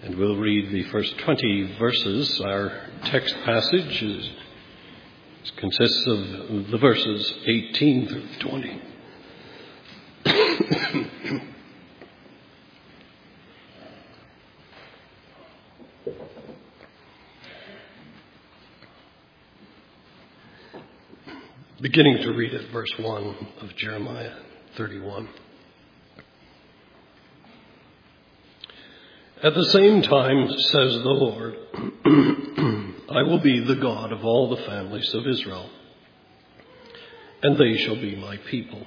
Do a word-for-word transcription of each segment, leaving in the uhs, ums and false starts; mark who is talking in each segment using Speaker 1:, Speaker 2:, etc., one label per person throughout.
Speaker 1: And we'll read the first twenty verses. Our text passage is, consists of the verses eighteen through twenty. Beginning to read at verse one of Jeremiah thirty-one. At the same time, says the Lord, I will be the God of all the families of Israel, and they shall be my people.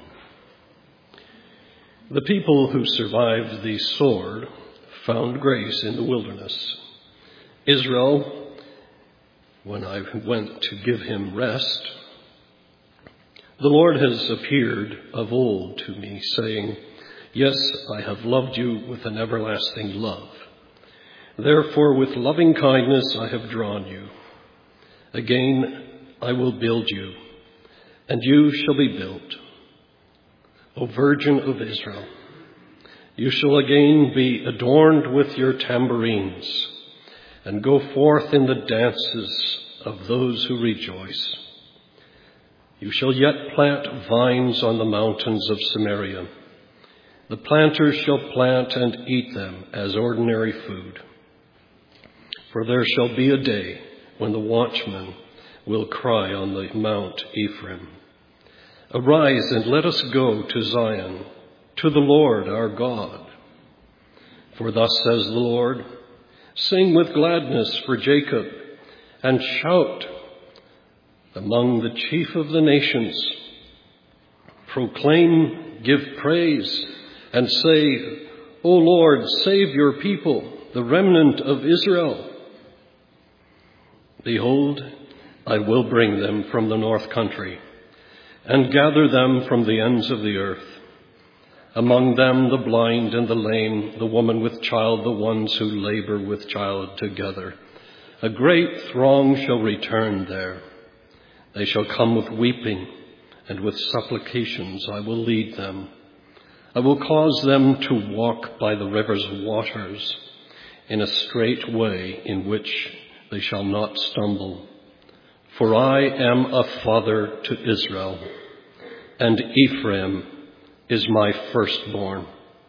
Speaker 1: The people who survived the sword found grace in the wilderness. Israel, when I went to give him rest, the Lord has appeared of old to me, saying, yes, I have loved you with an everlasting love. Therefore, with loving kindness I have drawn you. Again, I will build you, and you shall be built. O Virgin of Israel, you shall again be adorned with your tambourines, and go forth in the dances of those who rejoice. You shall yet plant vines on the mountains of Samaria. The planters shall plant and eat them as ordinary food. For there shall be a day when the watchman will cry on the Mount Ephraim, arise and let us go to Zion, to the Lord our God. For thus says the Lord, sing with gladness for Jacob, and shout among the chief of the nations. Proclaim, give praise, and say, O Lord, save your people, the remnant of Israel. Behold, I will bring them from the north country, and gather them from the ends of the earth. Among them the blind and the lame, the woman with child, the ones who labor with child together. A great throng shall return there. They shall come with weeping, and with supplications I will lead them. I will cause them to walk by the river's waters, in a straight way in which they shall not stumble. For I am a father to Israel, and Ephraim is my firstborn.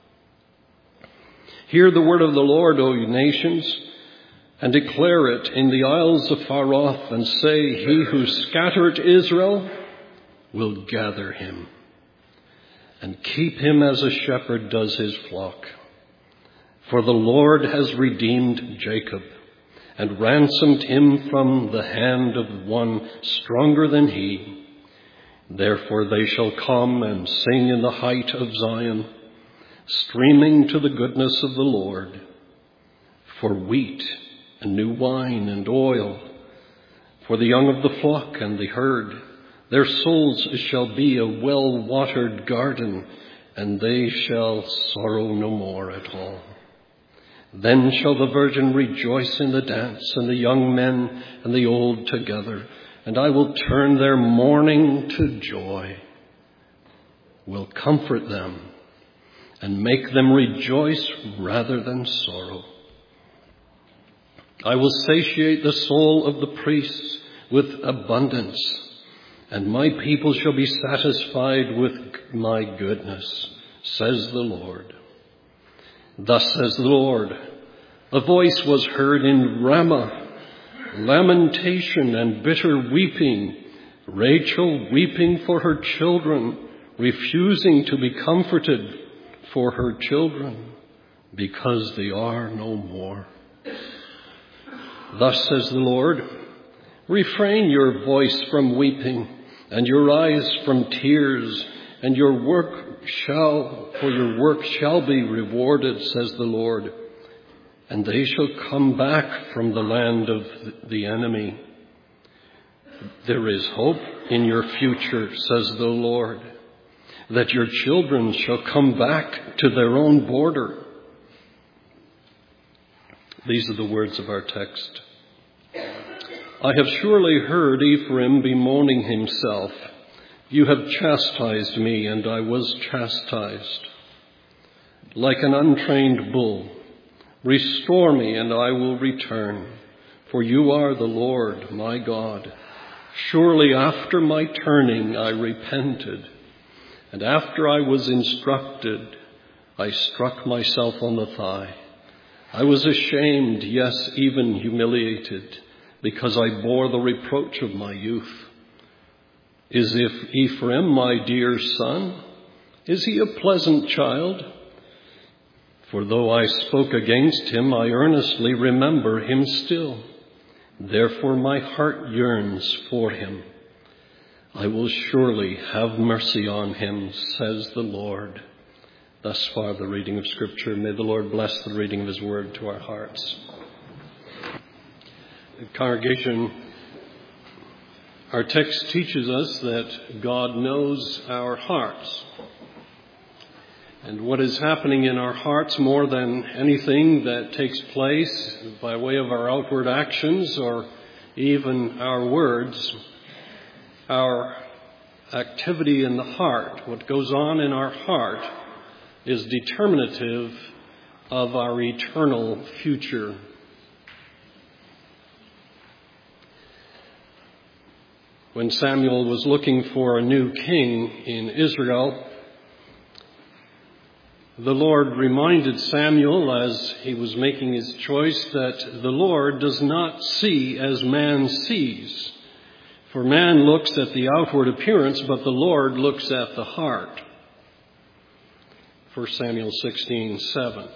Speaker 1: Hear the word of the Lord, O you nations, and declare it in the isles afar off, and say, he who scattered Israel will gather him, and keep him as a shepherd does his flock. For the Lord has redeemed Jacob, and ransomed him from the hand of one stronger than he. Therefore they shall come and sing in the height of Zion, streaming to the goodness of the Lord. For wheat and new wine and oil, for the young of the flock and the herd, their souls shall be a well-watered garden, and they shall sorrow no more at all. Then shall the virgin rejoice in the dance, and the young men and the old together, and I will turn their mourning to joy, will comfort them, and make them rejoice rather than sorrow. I will satiate the soul of the priests with abundance, and my people shall be satisfied with my goodness, says the Lord. Thus says the Lord, a voice was heard in Ramah, lamentation and bitter weeping, Rachel weeping for her children, refusing to be comforted for her children, because they are no more. Thus says the Lord, refrain your voice from weeping, and your eyes from tears, and your work shall, for your work shall be rewarded, says the Lord. And they shall come back from the land of the enemy. There is hope in your future, says the Lord, that your children shall come back to their own border. These are the words of our text. I have surely heard Ephraim bemoaning himself. You have chastised me, and I was chastised. Like an untrained bull, Restore me, and I will return, for you are the Lord my God. Surely after my turning I repented, and after I was instructed, I struck myself on the thigh. I was ashamed, yes, even humiliated, because I bore the reproach of my youth. Is if Ephraim my dear son? Is he a pleasant child? For though I spoke against him, I earnestly remember him still. Therefore my heart yearns for him. I will surely have mercy on him, says the Lord. Thus far the reading of Scripture. May the Lord bless the reading of his word to our hearts. Congregation, our text teaches us that God knows our hearts. And what is happening in our hearts more than anything that takes place by way of our outward actions or even our words, our activity in the heart, what goes on in our heart, is determinative of our eternal future. When Samuel was looking for a new king in Israel, the Lord reminded Samuel as he was making his choice that the Lord does not see as man sees. For man looks at the outward appearance, but the Lord looks at the heart. First Samuel sixteen seven.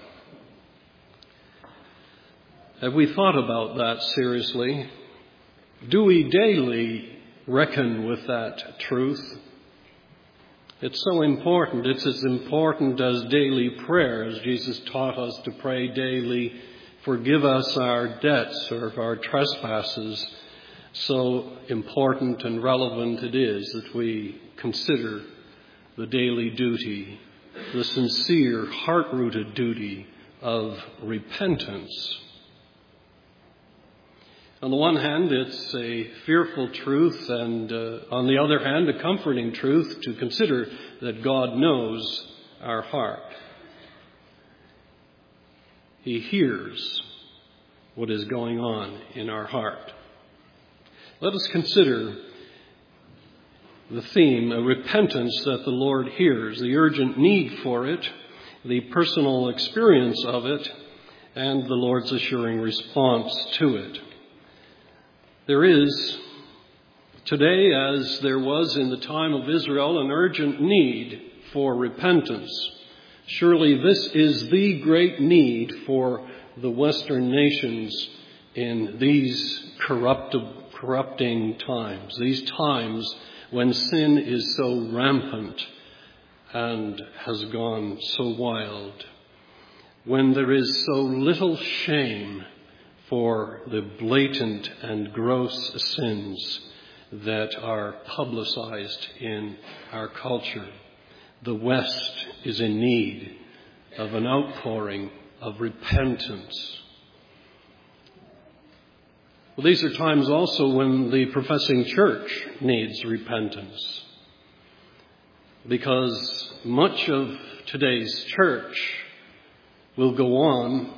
Speaker 1: Have we thought about that seriously? Do we daily reckon with that truth? It's so important. It's as important as daily prayer, as Jesus taught us to pray daily, forgive us our debts or our trespasses. So important and relevant it is that we consider the daily duty, the sincere, heart-rooted duty of repentance. On the one hand, it's a fearful truth, and uh, on the other hand, a comforting truth to consider that God knows our heart. He hears what is going on in our heart. Let us consider the theme, a repentance that the Lord hears, the urgent need for it, the personal experience of it, and the Lord's assuring response to it. There is today, as there was in the time of Israel, an urgent need for repentance. Surely this is the great need for the Western nations in these corrupt, corrupting times, these times when sin is so rampant and has gone so wild, when there is so little shame for the blatant and gross sins that are publicized in our culture. The West is in need of an outpouring of repentance. Well, these are times also when the professing church needs repentance, because much of today's church will go on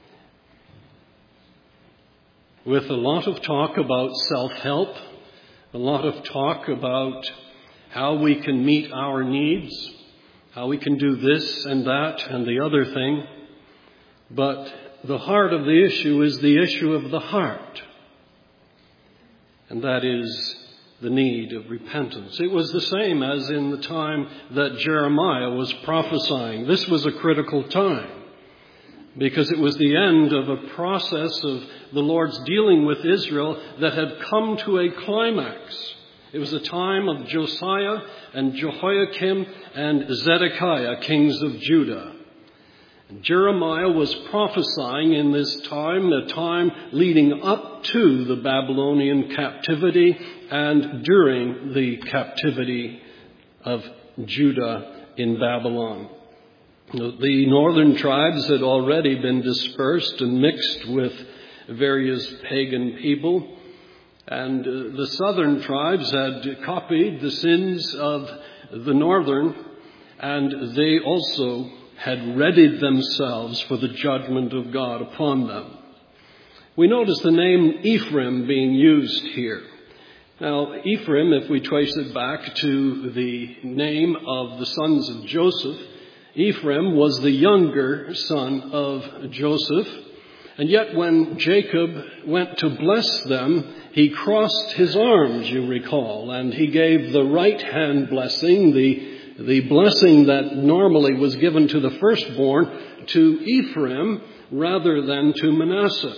Speaker 1: with a lot of talk about self-help, a lot of talk about how we can meet our needs, how we can do this and that and the other thing. But the heart of the issue is the issue of the heart. And that is the need of repentance. It was the same as in the time that Jeremiah was prophesying. This was a critical time, because it was the end of a process of the Lord's dealing with Israel that had come to a climax. It was the time of Josiah and Jehoiakim and Zedekiah, kings of Judah. And Jeremiah was prophesying in this time, the time leading up to the Babylonian captivity and during the captivity of Judah in Babylon. The northern tribes had already been dispersed and mixed with various pagan people, and uh, the southern tribes had copied the sins of the northern, and they also had readied themselves for the judgment of God upon them. We notice the name Ephraim being used here. Now, Ephraim, if we trace it back to the name of the sons of Joseph, Ephraim was the younger son of Joseph. And yet when Jacob went to bless them, he crossed his arms, you recall, and he gave the right hand blessing, the, the blessing that normally was given to the firstborn, to Ephraim rather than to Manasseh.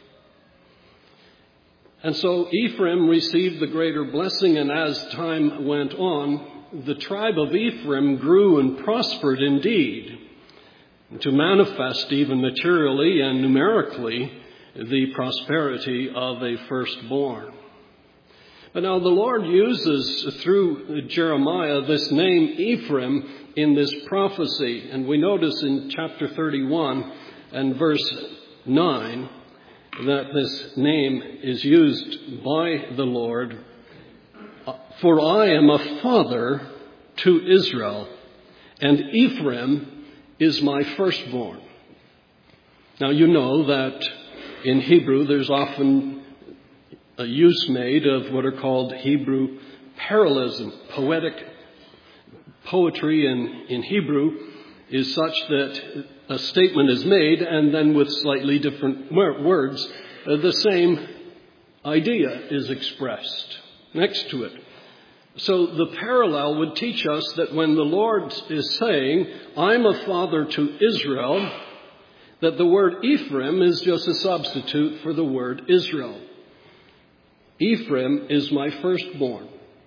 Speaker 1: And so Ephraim received the greater blessing, and as time went on, the tribe of Ephraim grew and prospered indeed, to manifest even materially and numerically the prosperity of a firstborn. But now the Lord uses through Jeremiah this name Ephraim in this prophecy. And we notice in chapter thirty-one and verse nine that this name is used by the Lord. For I am a father to Israel, and Ephraim is my firstborn. Now you know that in Hebrew there's often a use made of what are called Hebrew parallelism. Poetic poetry in, in Hebrew is such that a statement is made and then with slightly different words, uh, the same idea is expressed next to it. So the parallel would teach us that when the Lord is saying, I'm a father to Israel, that the word Ephraim is just a substitute for the word Israel. Ephraim is my firstborn.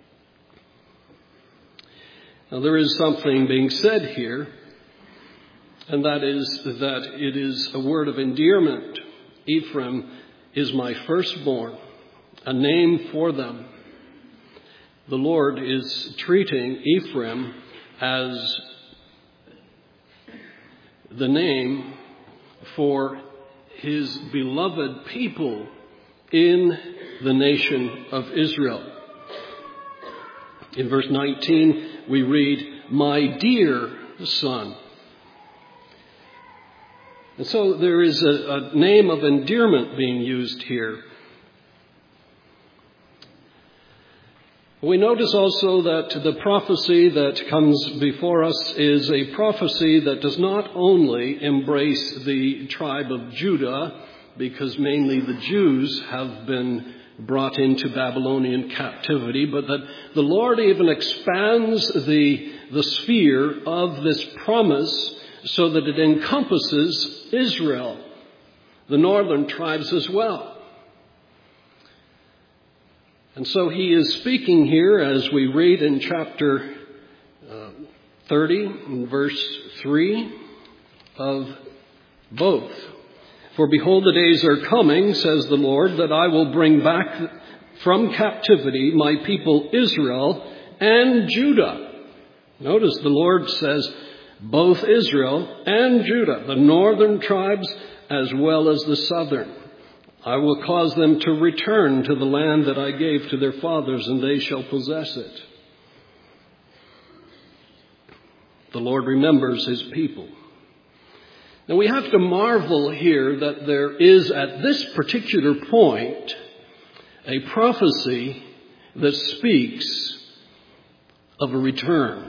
Speaker 1: Now there is something being said here, and that is that it is a word of endearment. Ephraim is my firstborn, a name for them. The Lord is treating Ephraim as the name for his beloved people in the nation of Israel. In verse nineteen, we read, my dear son. And so there is a, a name of endearment being used here. We notice also that the prophecy that comes before us is a prophecy that does not only embrace the tribe of Judah, because mainly the Jews have been brought into Babylonian captivity, but that the Lord even expands the, the sphere of this promise so that it encompasses Israel, the northern tribes as well. And so he is speaking here, as we read in chapter uh, thirty, in verse three, of both. For behold, the days are coming, says the Lord, that I will bring back from captivity my people Israel and Judah. Notice the Lord says both Israel and Judah, the northern tribes as well as the southern. I will cause them to return to the land that I gave to their fathers, and they shall possess it. The Lord remembers his people. Now we have to marvel here that there is at this particular point a prophecy that speaks of a return.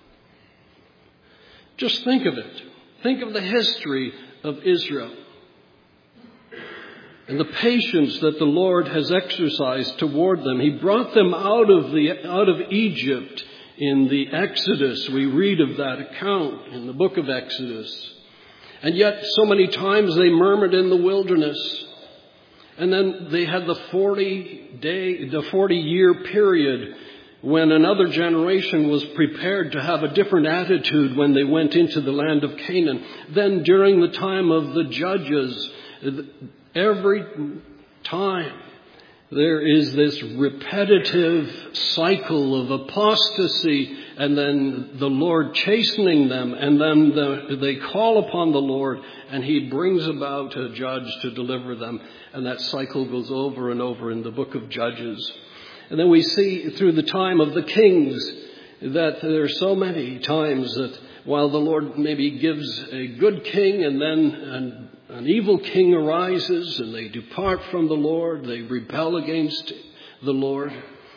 Speaker 1: Just think of it. Think of the history of Israel and the patience that the Lord has exercised toward them. He brought them out of the out of Egypt in the Exodus. We read of that account in the book of Exodus. And yet so many times they murmured in the wilderness. And then they had the forty day, the forty year period when another generation was prepared to have a different attitude when they went into the land of Canaan. Then during the time of the judges, every time there is this repetitive cycle of apostasy, and then the Lord chastening them, and then the, they call upon the Lord, and he brings about a judge to deliver them. And that cycle goes over and over in the book of Judges. And then we see through the time of the kings that there are so many times that while the Lord maybe gives a good king and then an, an evil king arises and they depart from the Lord, they rebel against the Lord.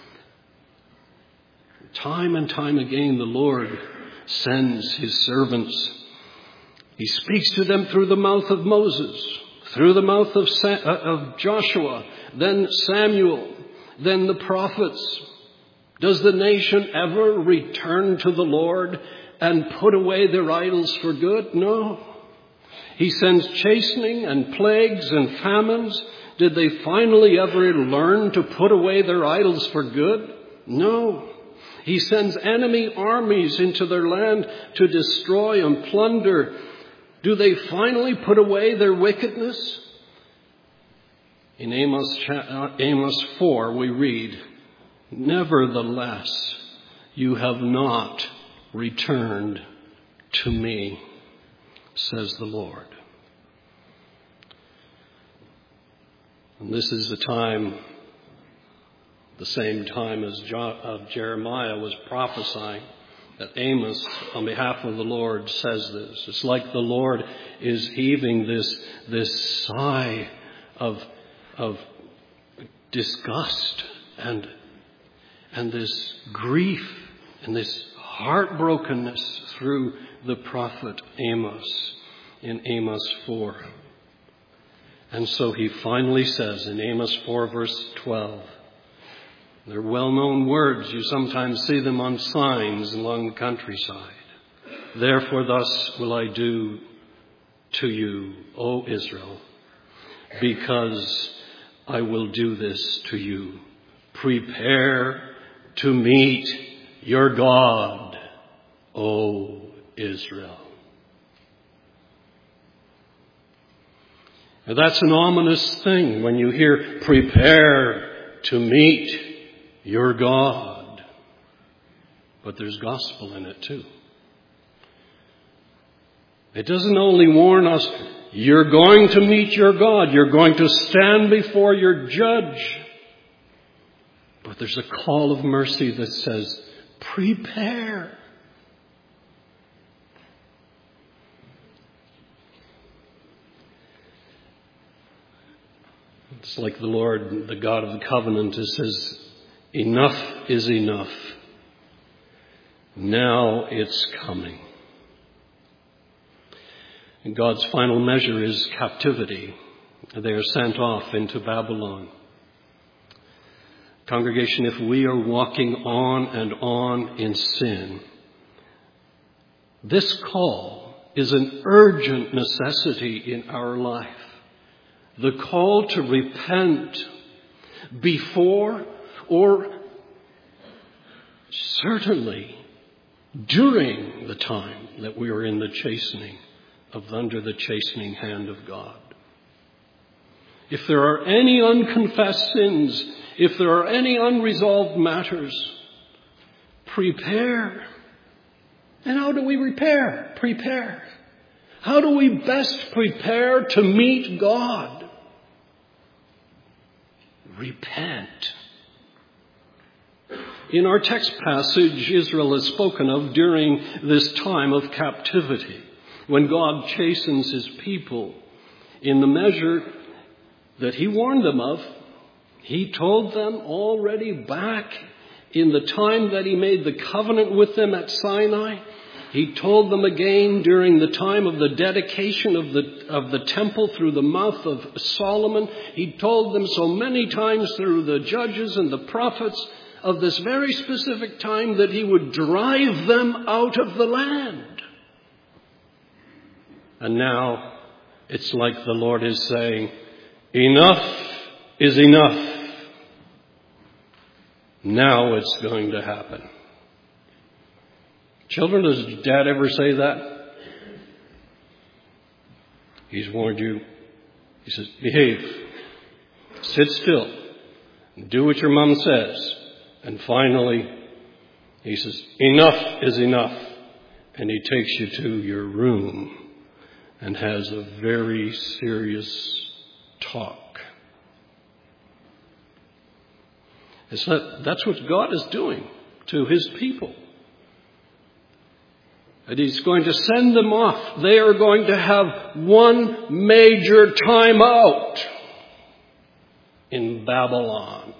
Speaker 1: Time and time again, the Lord sends his servants. He speaks to them through the mouth of Moses, through the mouth of, Sa- of Joshua, then Samuel, then the prophets. Does the nation ever return to the Lord and put away their idols for good? No. He sends chastening and plagues and famines. Did they finally ever learn to put away their idols for good? No. He sends enemy armies into their land to destroy and plunder. Do they finally put away their wickedness? In Amos, Amos four we read, "Nevertheless, you have not returned to me, says the Lord." And this is the time, the same time as Jeremiah was prophesying, that Amos, on behalf of the Lord, says this. It's like the Lord is heaving this, this sigh of, of disgust and, and this grief and this heartbrokenness through the prophet Amos in Amos four. And so he finally says in Amos four verse twelve, they're well-known words. You sometimes see them on signs along the countryside. "Therefore thus will I do to you, O Israel, because I will do this to you. Prepare to meet your God, O Israel." Now that's an ominous thing when you hear, "Prepare to meet your God." But there's gospel in it too. It doesn't only warn us, you're going to meet your God, you're going to stand before your judge. But there's a call of mercy that says, prepare. It's like the Lord, the God of the covenant, who says, enough is enough. Now it's coming. And God's final measure is captivity. They are sent off into Babylon. Congregation, if we are walking on and on in sin, this call is an urgent necessity in our life. The call to repent before or certainly during the time that we are in the chastening of under the chastening hand of God. If there are any unconfessed sins, if there are any unresolved matters, prepare. And how do we repair? Prepare. How do we best prepare to meet God? Repent. In our text passage, Israel is spoken of during this time of captivity, when God chastens his people in the measure that he warned them of. He told them already back in the time that he made the covenant with them at Sinai. He told them again during the time of the dedication of the of the temple through the mouth of Solomon. He told them so many times through the judges and the prophets of this very specific time that he would drive them out of the land. And now it's like the Lord is saying, enough is enough. Now it's going to happen. Children, does Dad ever say that? He's warned you. He says, behave. Sit still. Do what your mom says. And finally, he says, enough is enough. And he takes you to your room and has a very serious talk. It's that, that's what God is doing to his people. And he's going to send them off. They are going to have one major time out in Babylon.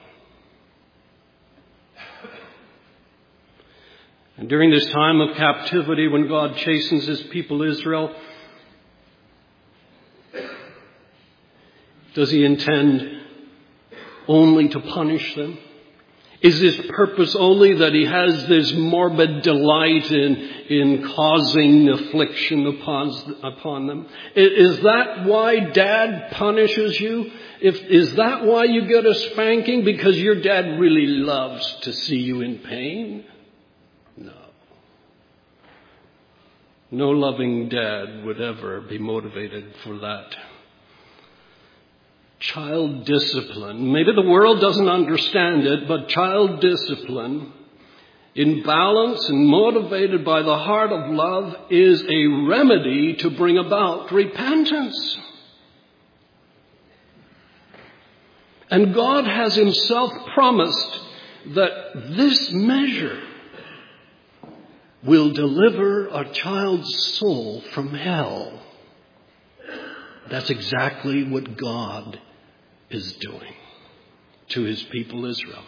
Speaker 1: And during this time of captivity, when God chastens his people Israel, does he intend only to punish them? Is his purpose only that he has this morbid delight in, in causing affliction upon, upon them? Is that why Dad punishes you? If, is that why you get a spanking? Because your dad really loves to see you in pain? No. No loving dad would ever be motivated for that. Child discipline. Maybe the world doesn't understand it, but child discipline, in balance and motivated by the heart of love, is a remedy to bring about repentance. And God has himself promised that this measure will deliver a child's soul from hell. That's exactly what God is doing to his people Israel.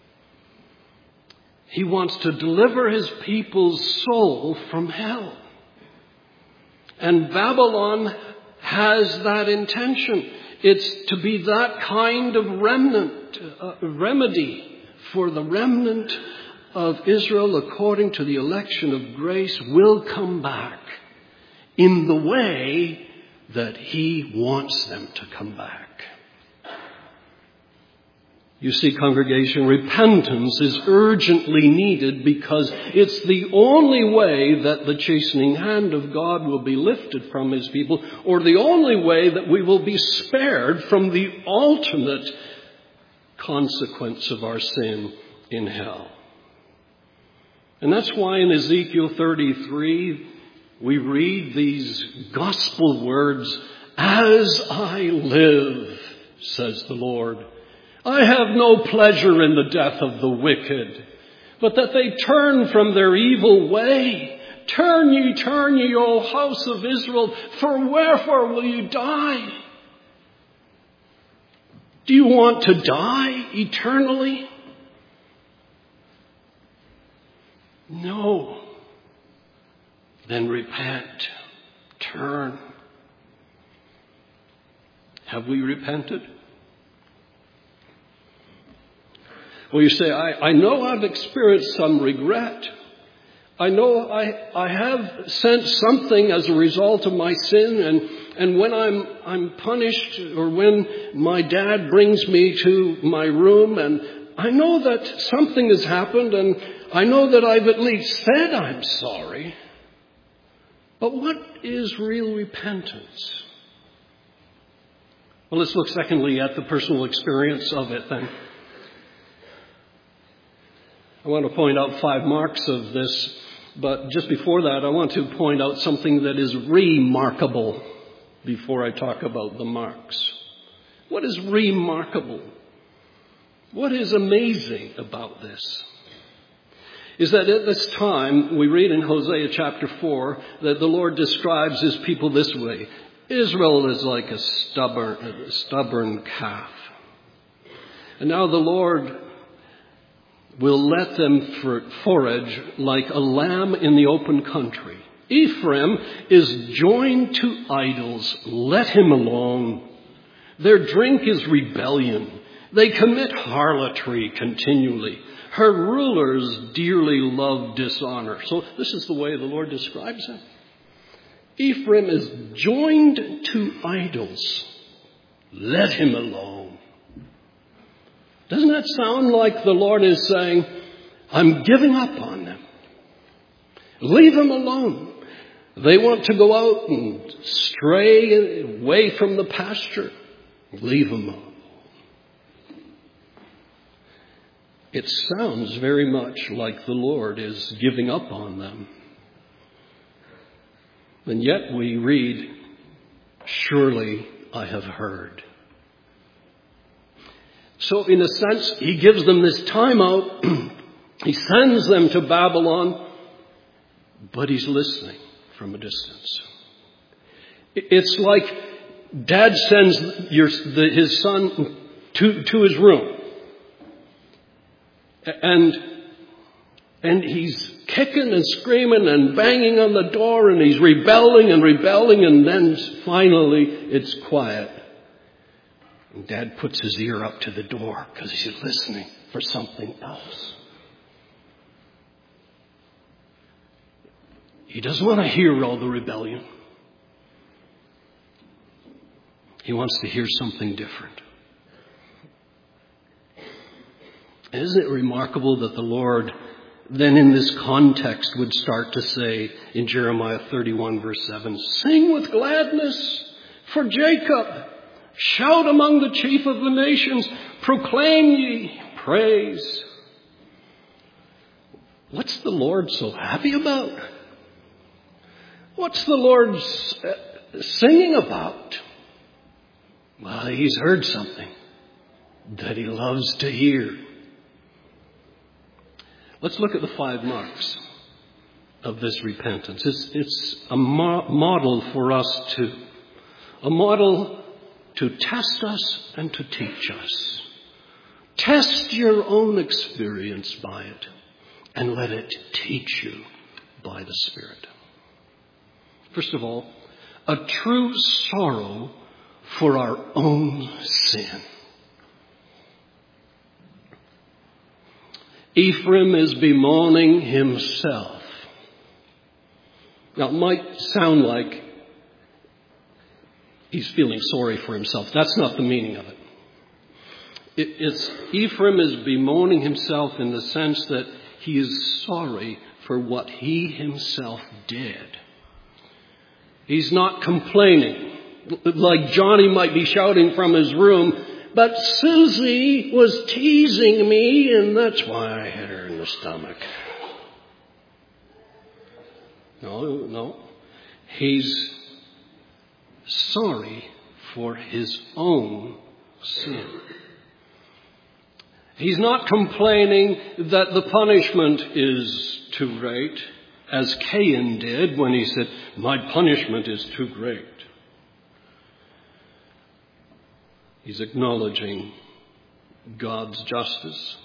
Speaker 1: He wants to deliver his people's soul from hell. And Babylon has that intention. It's to be that kind of remnant, uh, remedy for the remnant of Israel according to the election of grace will come back in the way that he wants them to come back. You see, congregation, repentance is urgently needed because it's the only way that the chastening hand of God will be lifted from his people, or the only way that we will be spared from the ultimate consequence of our sin in hell. And that's why in Ezekiel thirty-three, we read these gospel words, "As I live, says the Lord, I have no pleasure in the death of the wicked, but that they turn from their evil way. Turn ye, turn ye, O house of Israel, for wherefore will you die? Do you want to die eternally? No. Then repent. Turn." Have we repented? Well, you say, I, I know I've experienced some regret. I know I, I have sensed something as a result of my sin. And, and when I'm, I'm punished, or when my dad brings me to my room, and I know that something has happened, and I know that I've at least said I'm sorry. But what is real repentance? Well, let's look secondly at the personal experience of it then. I want to point out five marks of this, but just before that, I want to point out something that is remarkable before I talk about the marks. What is remarkable? What is amazing about this? Is that at this time, we read in Hosea chapter four, that the Lord describes his people this way. Israel is like a stubborn, a stubborn calf. And now the Lord will let them forage like a lamb in the open country. Ephraim is joined to idols. Let him alone. Their drink is rebellion. They commit harlotry continually. Her rulers dearly love dishonor. So this is the way the Lord describes him. Ephraim is joined to idols. Let him alone. Doesn't that sound like the Lord is saying, I'm giving up on them. Leave them alone. They want to go out and stray away from the pasture. Leave them alone. It sounds very much like the Lord is giving up on them. And yet we read, surely I have heard. So in a sense, he gives them this time out. He sends them to Babylon. but he's listening from a distance. It's like Dad sends your, the, his son to, to his room. And, and he's kicking and screaming and banging on the door, and he's rebelling and rebelling, and then finally it's quiet. And Dad puts his ear up to the door because he's listening for something else. He doesn't want to hear all the rebellion. He wants to hear something different. Isn't it remarkable that the Lord then in this context would start to say in Jeremiah thirty-one verse seven, sing with gladness for Jacob. Shout among the chief of the nations. Proclaim ye praise. What's the Lord so happy about? What's the Lord singing about? Well, he's heard something that he loves to hear. Let's look at the five marks of this repentance. It's, it's a mo- model for us too. A model to test us and to teach us. Test your own experience by it and let it teach you by the Spirit. First of all, a true sorrow for our own sin. Ephraim is bemoaning himself. Now, it might sound like he's feeling sorry for himself. That's not the meaning of it. it it's Ephraim is bemoaning himself in the sense that he is sorry for what he himself did. He's not complaining. Like Johnny might be shouting from his room, but Susie was teasing me, and that's why I hit her in the stomach. No, no. He's sorry for his own sin. He's not complaining that the punishment is too great, as Cain did when he said, my punishment is too great. He's acknowledging God's justice.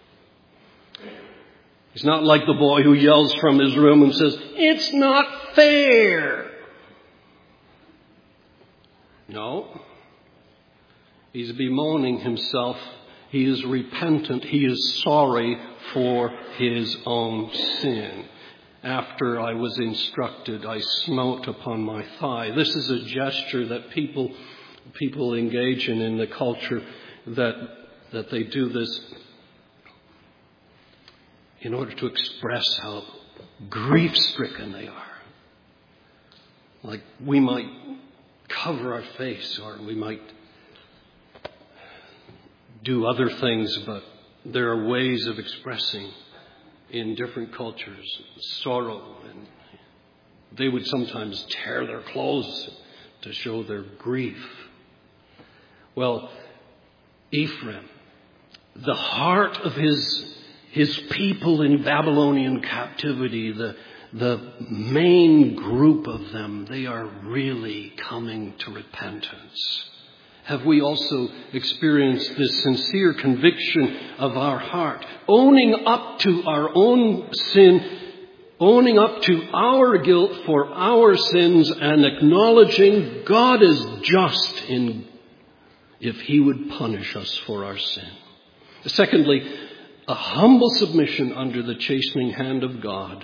Speaker 1: He's not like the boy who yells from his room and says, it's not fair. No. He's bemoaning himself. He is repentant. He is sorry for his own sin. After I was instructed, I smote upon my thigh. This is a gesture that people people engage in in the culture, that that they do this in order to express how grief-stricken they are. Like we might cover our face, or we might do other things, but there are ways of expressing in different cultures sorrow, and they would sometimes tear their clothes to show their grief. Well, Ephraim, the heart of his his people in Babylonian captivity, the the main group of them, they are really coming to repentance. Have we also experienced this sincere conviction of our heart, owning up to our own sin, owning up to our guilt for our sins, and acknowledging God is just in if he would punish us for our sin. Secondly, a humble submission under the chastening hand of God.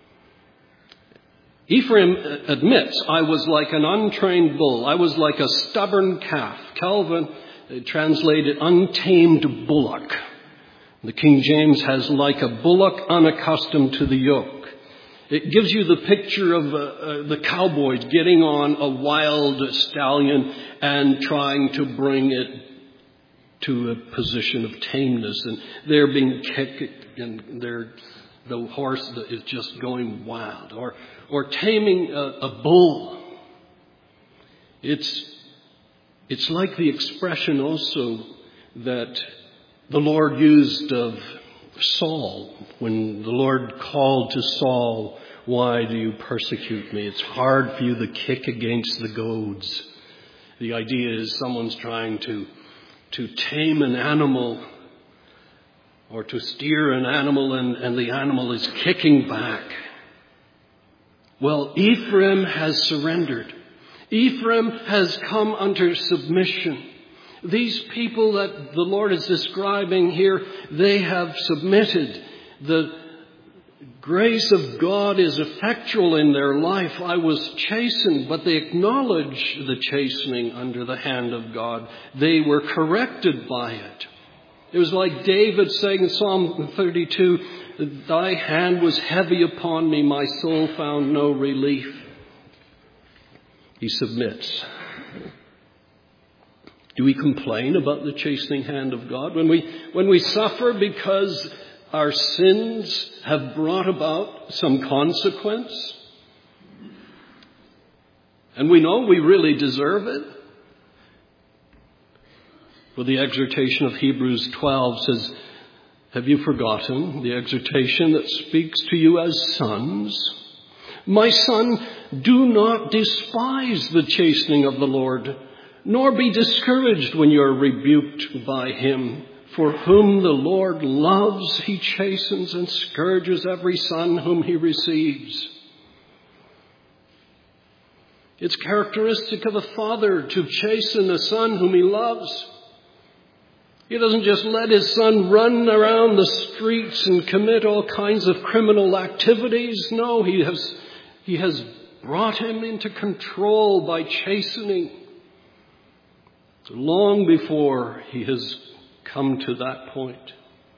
Speaker 1: Ephraim admits, I was like an untrained bull. I was like a stubborn calf. Calvin translated untamed bullock. The King James has like a bullock unaccustomed to the yoke. It gives you the picture of uh, uh, the cowboys getting on a wild stallion and trying to bring it to a position of tameness. And they're being kicked, and they're, the horse is just going wild. Or, or taming a, a bull. It's, it's like the expression also that the Lord used of Saul, when the Lord called to Saul Why do you persecute me? It's hard for you to kick against the goads. The idea is someone's trying to, to tame an animal or to steer an animal, and, and the animal is kicking back. Well, Ephraim has surrendered. Ephraim has come under submission. These people that the Lord is describing here, they have submitted. The grace of God is effectual in their life. I was chastened, but they acknowledge the chastening under the hand of God. They were corrected by it. It was like David saying in Psalm thirty-two, thy hand was heavy upon me, my soul found no relief. He submits. Do we complain about the chastening hand of God? When we, when we suffer because our sins have brought about some consequence, and we know we really deserve it. Well, the exhortation of Hebrews twelve says, have you forgotten the exhortation that speaks to you as sons? My son, do not despise the chastening of the Lord, nor be discouraged when you are rebuked by him. For whom the Lord loves, he chastens and scourges every son whom he receives. It's characteristic of a father to chasten a son whom he loves. He doesn't just let his son run around the streets and commit all kinds of criminal activities. No, he has, he has brought him into control by chastening long before he has come to that point.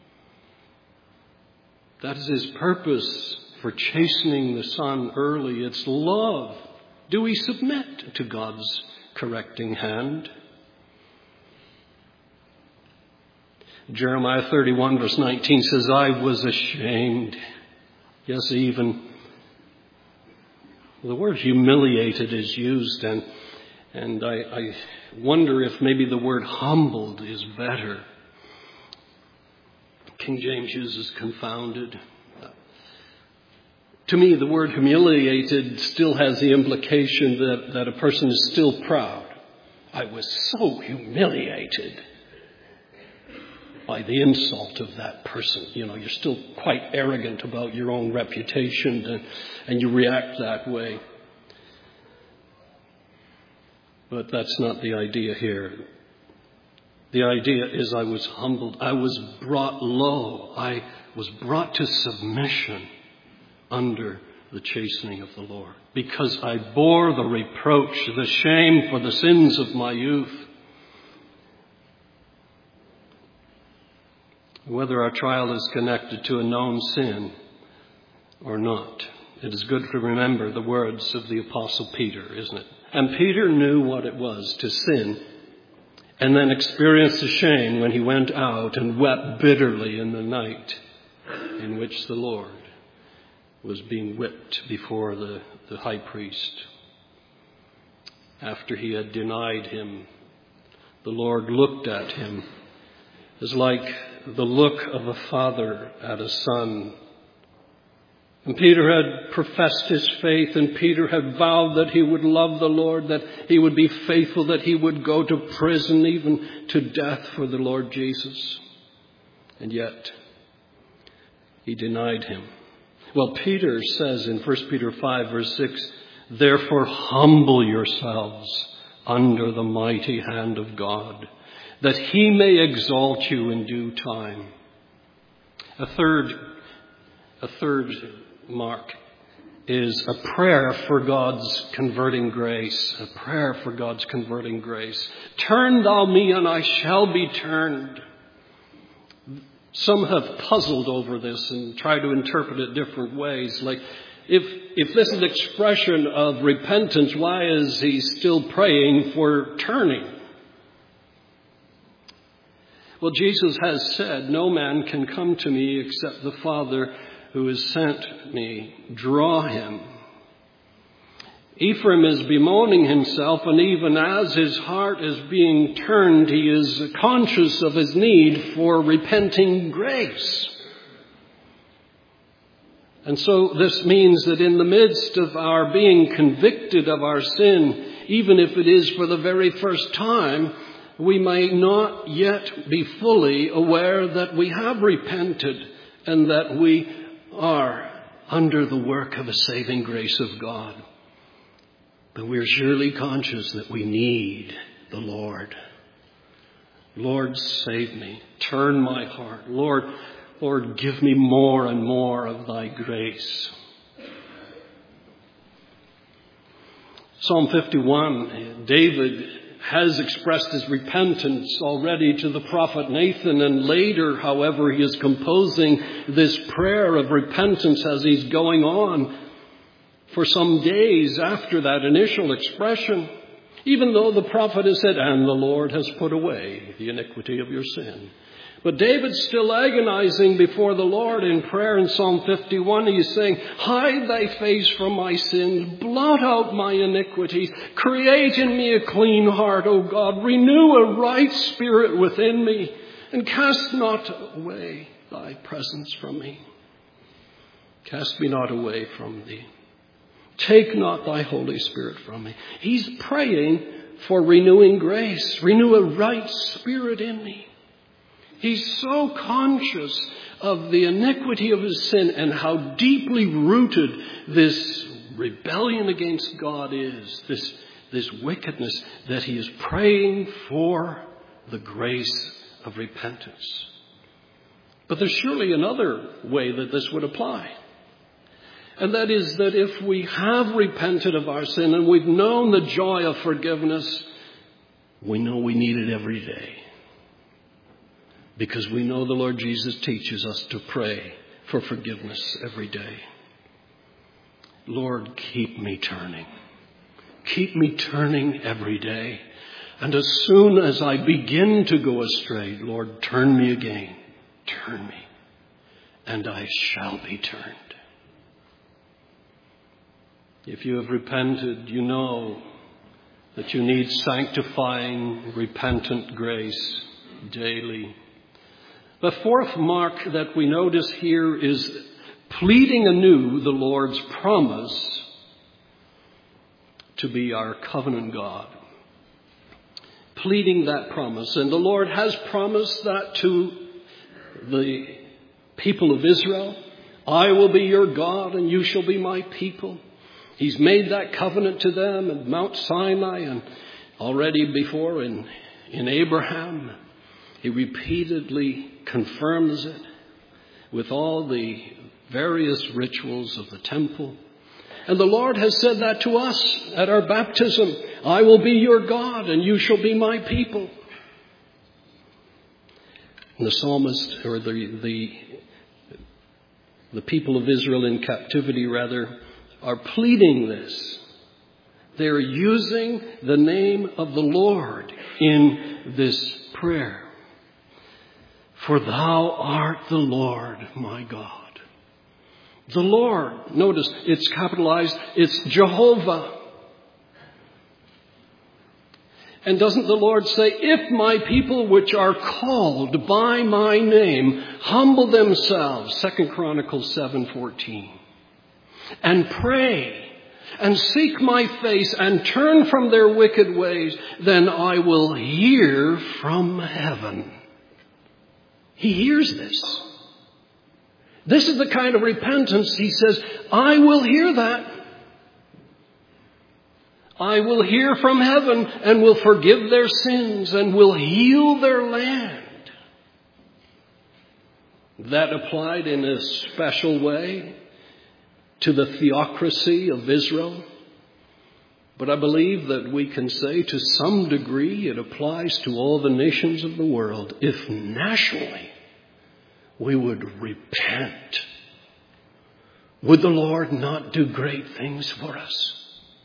Speaker 1: That is his purpose for chastening the son early. It's love. Do we submit to God's correcting hand? Jeremiah thirty-one verse nineteen says, I was ashamed. Yes, even the word humiliated is used, and and I, I wonder if maybe the word humbled is better. King James uses confounded. To me, the word humiliated still has the implication that, that a person is still proud. I was so humiliated by the insult of that person. You know, you're still quite arrogant about your own reputation, and, and you react that way. But that's not the idea here. The idea is I was humbled. I was brought low. I was brought to submission under the chastening of the Lord, because I bore the reproach, the shame for the sins of my youth. Whether our trial is connected to a known sin or not, it is good to remember the words of the Apostle Peter, isn't it? And Peter knew what it was to sin, and then experienced the shame when he went out and wept bitterly in the night in which the Lord was being whipped before the, the high priest. After he had denied him, the Lord looked at him as like the look of a father at a son. And Peter had professed his faith, and Peter had vowed that he would love the Lord, that he would be faithful, that he would go to prison, even to death for the Lord Jesus. And yet, he denied him. Well, Peter says in First Peter five, verse six, therefore humble yourselves under the mighty hand of God, that he may exalt you in due time. A third, a third mark is a prayer for God's converting grace. A prayer for God's converting grace. Turn thou me, and I shall be turned. Some have puzzled over this and tried to interpret it different ways. Like, if if this is an expression of repentance, why is he still praying for turning? Well, Jesus has said, no man can come to me except the Father who has sent me draw him. Ephraim is bemoaning himself, and even as his heart is being turned, he is conscious of his need for repenting grace. And so this means that in the midst of our being convicted of our sin, even if it is for the very first time, we may not yet be fully aware that we have repented and that we are under the work of a saving grace of God. But we're surely conscious that we need the Lord. Lord, save me. Turn my heart. Lord, Lord, give me more and more of thy grace. Psalm fifty-one, David has expressed his repentance already to the prophet Nathan, and later, however, he is composing this prayer of repentance as he's going on for some days after that initial expression, even though the prophet has said, and the Lord has put away the iniquity of your sin. But David's still agonizing before the Lord in prayer in Psalm fifty-one. He's saying, hide thy face from my sins, blot out my iniquities, create in me a clean heart, O God, renew a right spirit within me, and cast not away thy presence from me. Cast me not away from thee. Take not thy Holy Spirit from me. He's praying for renewing grace, renew a right spirit in me. He's so conscious of the iniquity of his sin and how deeply rooted this rebellion against God is, this, this wickedness, that he is praying for the grace of repentance. But there's surely another way that this would apply. And that is that if we have repented of our sin and we've known the joy of forgiveness, we know we need it every day. Because we know the Lord Jesus teaches us to pray for forgiveness every day. Lord, keep me turning. Keep me turning every day. And as soon as I begin to go astray, Lord, turn me again. Turn me. And I shall be turned. If you have repented, you know that you need sanctifying, repentant grace daily. The fourth mark that we notice here is pleading anew the Lord's promise to be our covenant God. Pleading that promise. And the Lord has promised that to the people of Israel. I will be your God and you shall be my people. He's made that covenant to them at Mount Sinai and already before in, in Abraham. He repeatedly confirms it with all the various rituals of the temple. And the Lord has said that to us at our baptism. I will be your God and you shall be my people. And the psalmist, or the, the, the people of Israel in captivity rather, are pleading this. They're using the name of the Lord in this prayer. For thou art the Lord, my God. The Lord, notice it's capitalized, it's Jehovah. And doesn't the Lord say, if my people which are called by my name humble themselves, Second Chronicles seven fourteen, and pray and seek my face and turn from their wicked ways, then I will hear from heaven. He hears this. This is the kind of repentance, he says, I will hear that. I will hear from heaven and will forgive their sins and will heal their land. That applied in a special way to the theocracy of Israel. But I believe that we can say to some degree it applies to all the nations of the world. If nationally we would repent, would the Lord not do great things for us?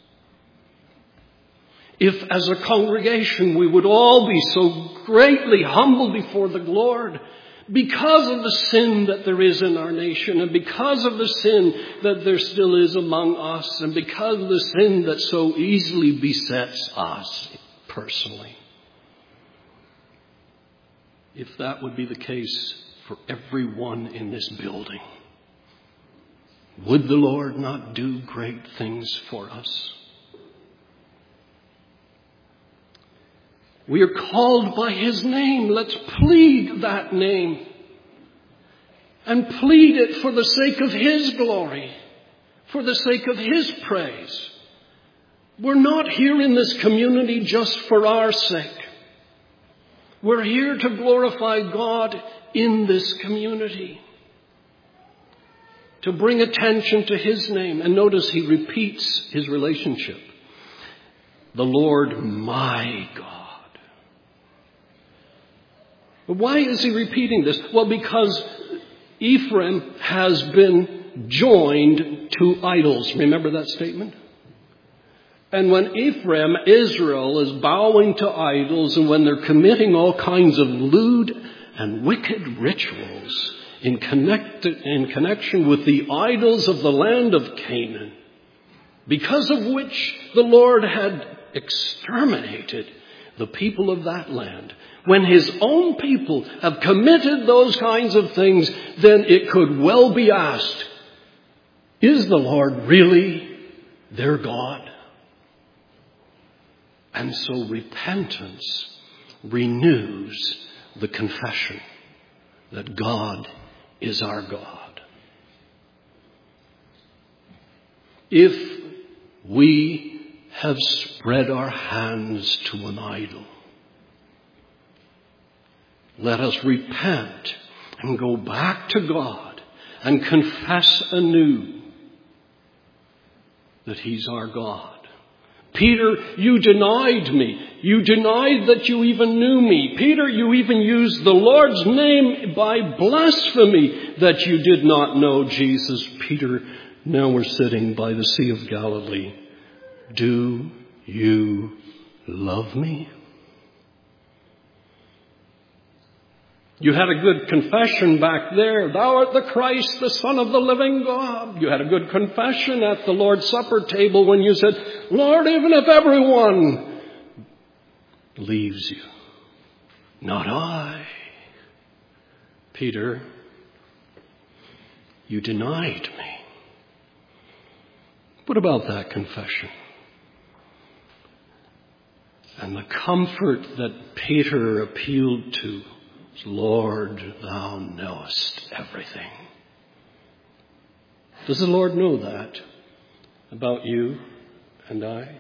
Speaker 1: If as a congregation we would all be so greatly humbled before the Lord because of the sin that there is in our nation and because of the sin that there still is among us and because of the sin that so easily besets us personally. If that would be the case for everyone in this building, would the Lord not do great things for us? We are called by his name. Let's plead that name. And plead it for the sake of his glory, for the sake of his praise. We're not here in this community just for our sake. We're here to glorify God in this community, to bring attention to his name. And notice he repeats his relationship. The Lord my God. Why is he repeating this? Well, because Ephraim has been joined to idols. Remember that statement? And when Ephraim, Israel, is bowing to idols, and when they're committing all kinds of lewd and wicked rituals in, connect, in connection with the idols of the land of Canaan, because of which the Lord had exterminated the people of that land, when his own people have committed those kinds of things, then it could well be asked, is the Lord really their God? And so repentance renews the confession that God is our God. If we have spread our hands to an idol, let us repent and go back to God and confess anew that he's our God. Peter, you denied me. You denied that you even knew me. Peter, you even used the Lord's name by blasphemy that you did not know Jesus. Peter, now we're sitting by the Sea of Galilee. Do you love me? You had a good confession back there. Thou art the Christ, the Son of the living God. You had a good confession at the Lord's Supper table when you said, Lord, even if everyone leaves you, not I. Peter, you denied me. What about that confession? And the comfort that Peter appealed to, Lord, thou knowest everything. Does the Lord know that about you and I?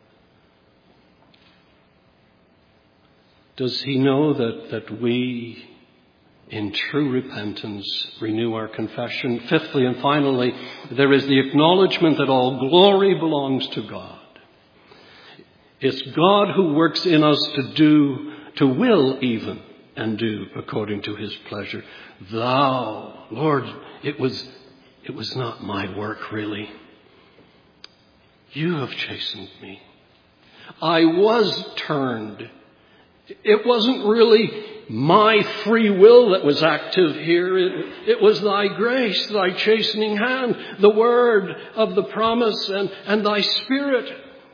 Speaker 1: Does he know that, that we, in true repentance, renew our confession? Fifthly and finally, there is the acknowledgement that all glory belongs to God. It's God who works in us to do, to will even, and do according to his pleasure. Thou, Lord, it was, it was not my work really. You have chastened me. I was turned. It wasn't really my free will that was active here. It, it was thy grace, thy chastening hand, the word of the promise, and, and thy spirit.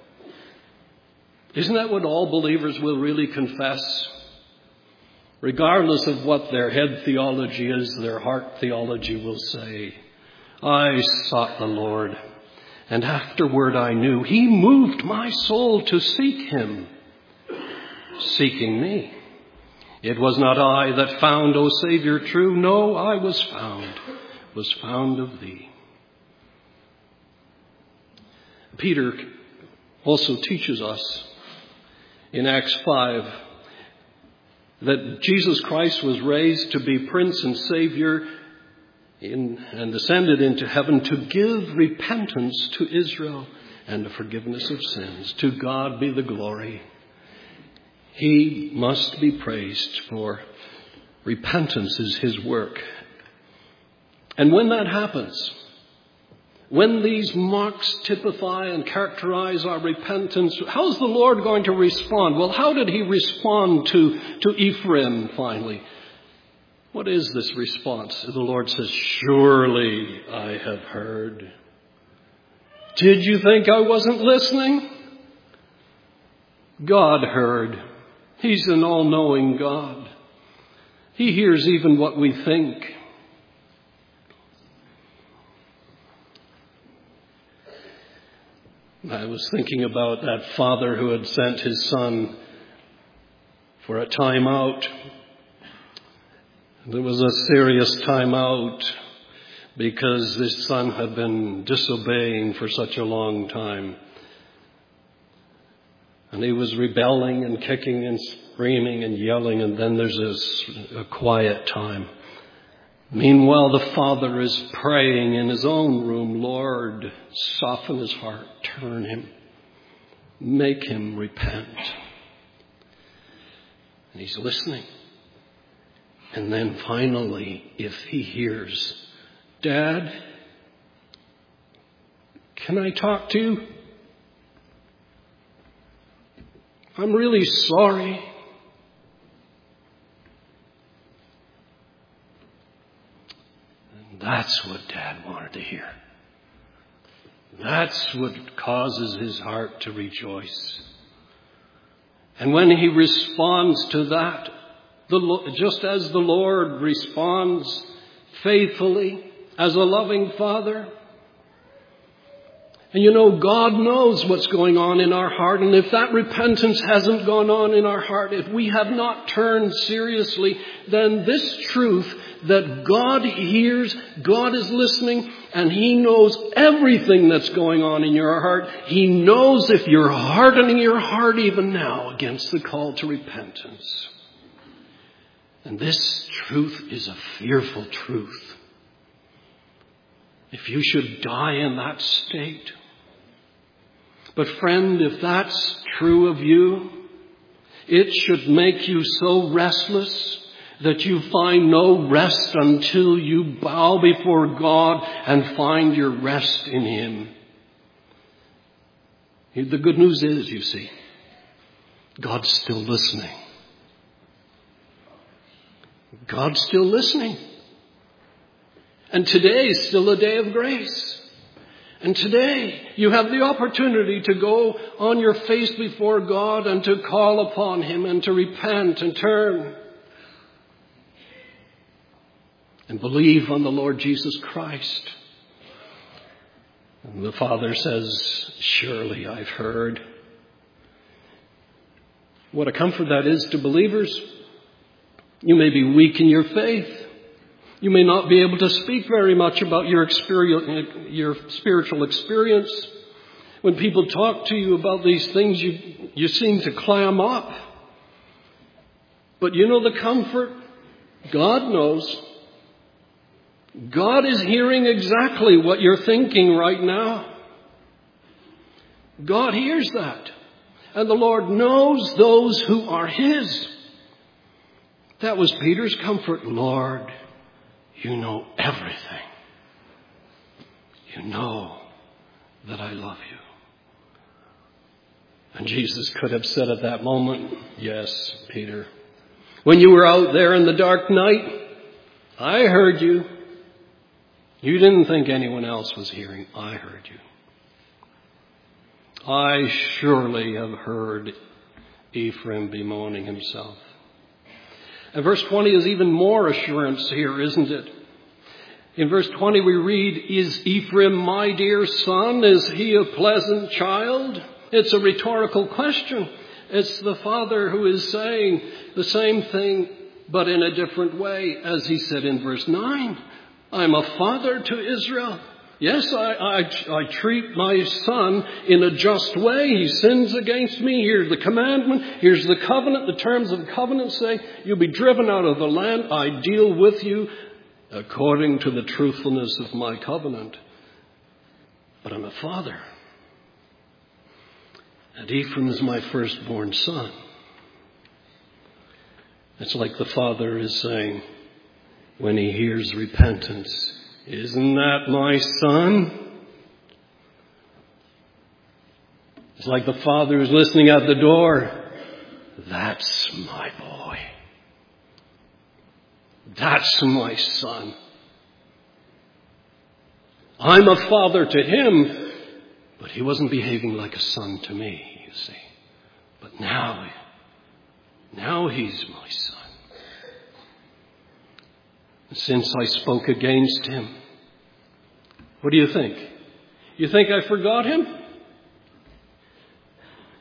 Speaker 1: Isn't that what all believers will really confess? Regardless of what their head theology is, their heart theology will say, I sought the Lord, and afterward I knew he moved my soul to seek him, seeking me. It was not I that found, O Savior, true. No, I was found, was found of thee. Peter also teaches us in Acts five that Jesus Christ was raised to be Prince and Savior in, and ascended into heaven to give repentance to Israel and the forgiveness of sins. To God be the glory. He must be praised, for repentance is his work. And when that happens, when these marks typify and characterize our repentance, how's the Lord going to respond? Well, how did he respond to, to Ephraim finally? What is this response? The Lord says, surely I have heard. Did you think I wasn't listening? God heard. He's an all-knowing God. He hears even what we think. I was thinking about that father who had sent his son for a time out. There was a serious time out because this son had been disobeying for such a long time. And he was rebelling and kicking and screaming and yelling, and then there's this a quiet time. Meanwhile, the father is praying in his own room, Lord, soften his heart, turn him, make him repent. And he's listening. And then finally, if he hears, Dad, can I talk to you? I'm really sorry. And that's what Dad wanted to hear. That's what causes his heart to rejoice. And when he responds to that, the, just as the Lord responds faithfully as a loving father, and you know, God knows what's going on in our heart. And if that repentance hasn't gone on in our heart, if we have not turned seriously, then this truth that God hears, God is listening, and He knows everything that's going on in your heart. He knows if you're hardening your heart even now against the call to repentance. And this truth is a fearful truth. If you should die in that state. But friend, if that's true of you, it should make you so restless that you find no rest until you bow before God and find your rest in Him. The good news is, you see, God's still listening. God's still listening. And today is still a day of grace. And today you have the opportunity to go on your face before God and to call upon Him and to repent and turn. And believe on the Lord Jesus Christ. And the Father says, surely I've heard. What a comfort that is to believers. You may be weak in your faith. You may not be able to speak very much about your experience, your spiritual experience. When people talk to you about these things, you, you seem to clam up. But you know the comfort? God knows. God is hearing exactly what you're thinking right now. God hears that. And the Lord knows those who are His. That was Peter's comfort. Lord, you know everything. You know that I love you. And Jesus could have said at that moment, yes, Peter, when you were out there in the dark night, I heard you. You didn't think anyone else was hearing. I heard you. I surely have heard Ephraim bemoaning himself. And verse twenty is even more assurance here, isn't it? In verse twenty we read, is Ephraim my dear son? Is he a pleasant child? It's a rhetorical question. It's the father who is saying the same thing, but in a different way, as he said in verse nine. I'm a father to Israel. Yes, I, I, I treat my son in a just way. He sins against me. Here's the commandment. Here's the covenant. The terms of the covenant say you'll be driven out of the land. I deal with you according to the truthfulness of my covenant. But I'm a father. And Ephraim is my firstborn son. It's like the father is saying, when he hears repentance, isn't that my son? It's like the father who's listening at the door. That's my boy. That's my son. I'm a father to him, but he wasn't behaving like a son to me, you see. But now, now he's my son. Since I spoke against him. What do you think? You think I forgot him?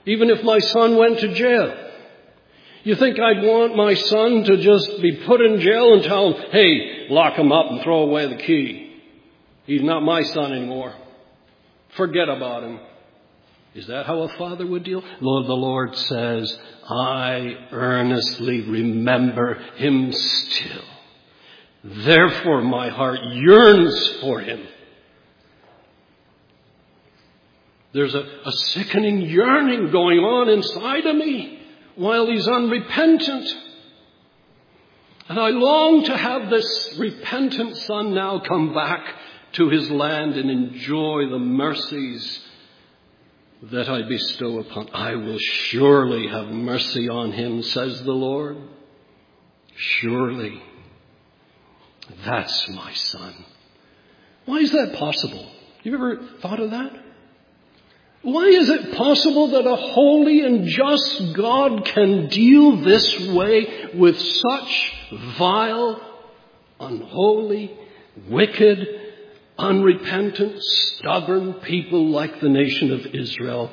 Speaker 1: even if my son went to jail. You think I'd want my son to just be put in jail and tell him, hey, lock him up and throw away the key? He's not my son anymore. Forget about him. Is that how a father would deal? Lord, the Lord says, I earnestly remember him still. Therefore my heart yearns for him. There's a, a sickening yearning going on inside of me while he's unrepentant. And I long to have this repentant son now come back to his land and enjoy the mercies that I bestow upon. I will surely have mercy on him, says the Lord. Surely. That's my son. Why is that possible? You ever thought of that? Why is it possible that a holy and just God can deal this way with such vile, unholy, wicked, unrepentant, stubborn people like the nation of Israel,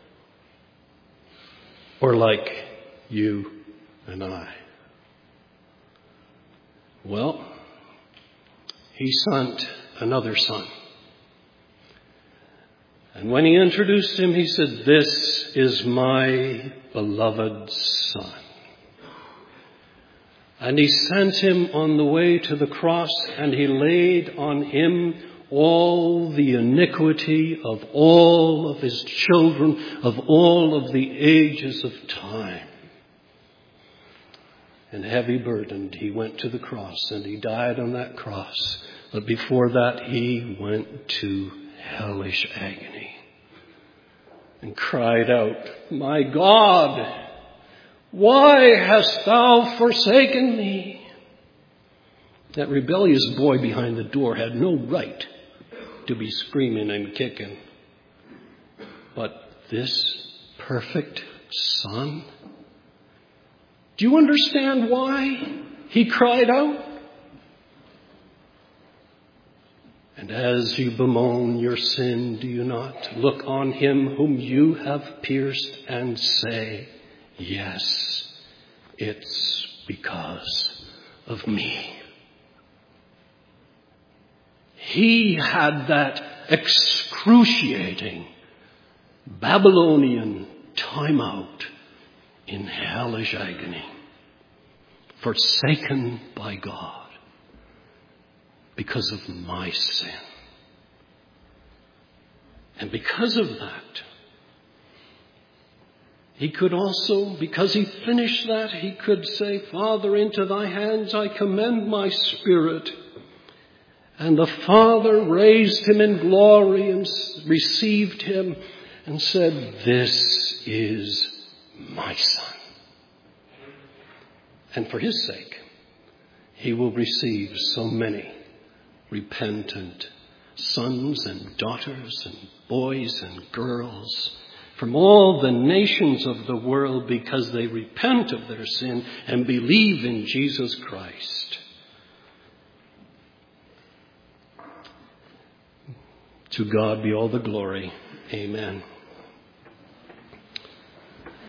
Speaker 1: or like you and I? Well, he sent another son. And when he introduced him, he said, this is my beloved son. And he sent him on the way to the cross, and he laid on him all the iniquity of all of his children, of all of the ages of time. And heavy burdened, he went to the cross, and he died on that cross. But before that, he went to hellish agony and cried out, my God, why hast thou forsaken me? That rebellious boy behind the door had no right to be screaming and kicking. But this perfect son, do you understand why he cried out? And as you bemoan your sin, do you not look on him whom you have pierced and say, yes, it's because of me. He had that excruciating Babylonian timeout in hellish agony, forsaken by God because of my sin. And because of that, he could also, because he finished that, he could say, Father, into thy hands I commend my spirit. And the Father raised him in glory and received him and said, this is my son. And for his sake, he will receive so many repentant sons and daughters and boys and girls from all the nations of the world because they repent of their sin and believe in Jesus Christ. To God be all the glory. Amen.